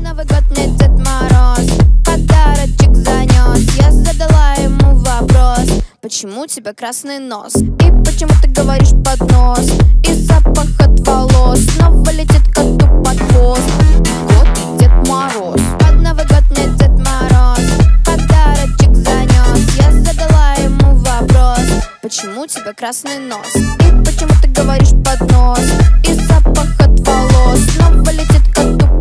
Новый год мне Дед Мороз подарочек занес. Я задала ему вопрос: почему у тебя красный нос? И почему ты говоришь под нос? И запах от волос снова летит коту под хвост. Кот Дед Мороз. Под Новый год мне Дед Мороз подарочек занес. Я задала ему вопрос: почему у тебя красный нос? И почему ты говоришь под нос? И запах от волос снова летит коту